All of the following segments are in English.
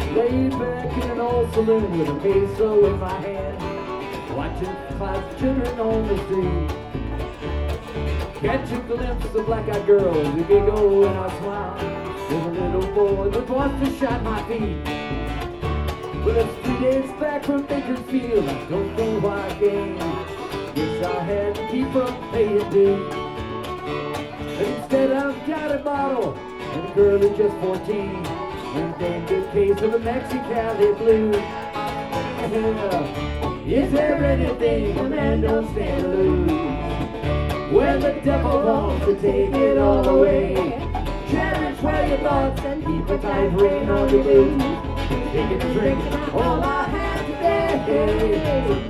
Laid back in an old saloon with a peso in my hand, watching clouds of children on the street. Catch a glimpse of black-eyed girls who giggle and I smile. There's a little boy that wants to shine my feet. But it's 3 days back from Bakersfield, I don't know why I came. Guess I had to keep from paying dues. But instead I've got a bottle and a girl is just 14. And named a case of the Mexicali blues. Yeah. Is there anything a man don't stand to lose? When the devil wants to take it all away, cherish where your thoughts and keep a tight rein on your boots. Taking a drink, all I had today.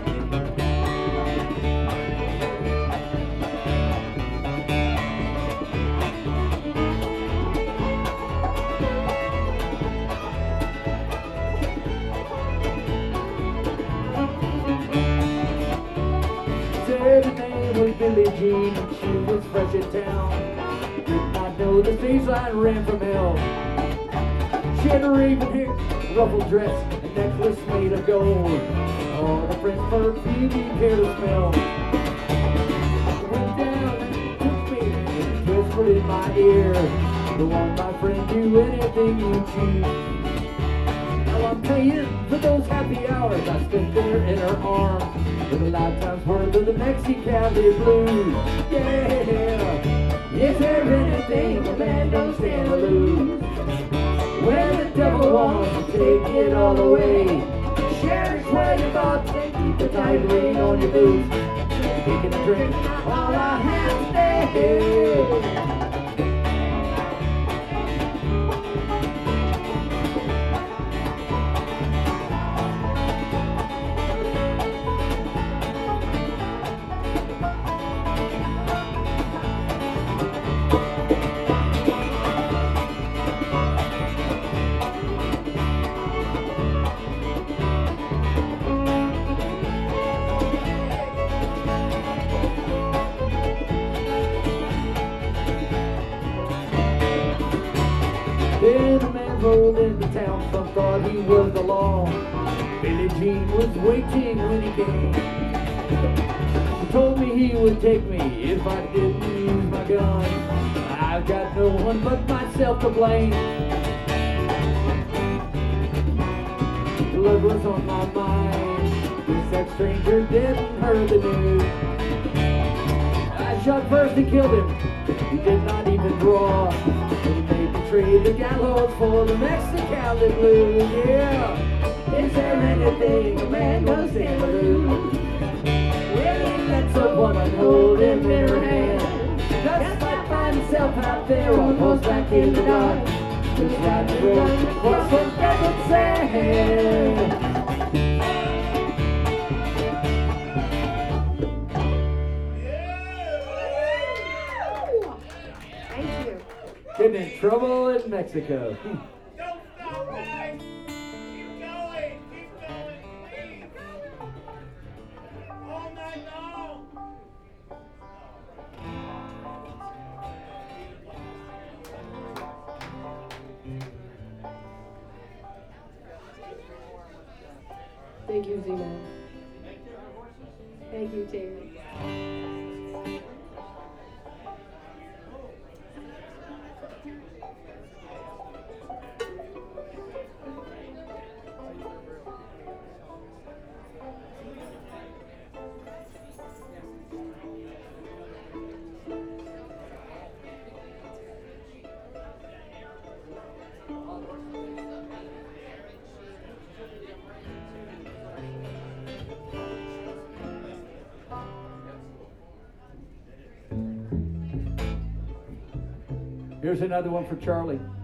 Her name was Billie Jean and she was fresh in town. Did not know the stage line ran from hell. She had a raven hair, ruffled dress, a necklace made of gold. All the French perfume you care to smell. Went down and took me and whispered in my ear, the one my friend, do anything you choose. Now I'm paying for those happy hours I spent there in her arms, with a lifetime's worth of the Mexicali blues. Yeah, is there anything a man don't stand to lose? When the devil wants to take it all away, cherish where your thoughts and keep a tight rein on your boots. Taking a drink, all I have today. Then a man rolled into town, some thought he was the law. Billie Jean was waiting when he came. He told me he would take me if I didn't use my gun. I've got no one but myself to blame. Blood was on my mind, guess that stranger didn't heard the news. I shot first and killed him, he did not even draw. He made me trade the gallows for the Mexicali blues. Yeah, is there anything a man don't stand to lose? When he lets a woman hold him in her hand, just might find himself out there on horseback in the dark, just riding the road across some desert sand. Getting in trouble in Mexico. Don't stop, guys! Keep going! Keep going! Keep all night long! Thank you, Zemo. Thank you, Terry. Here's another one for Charlie.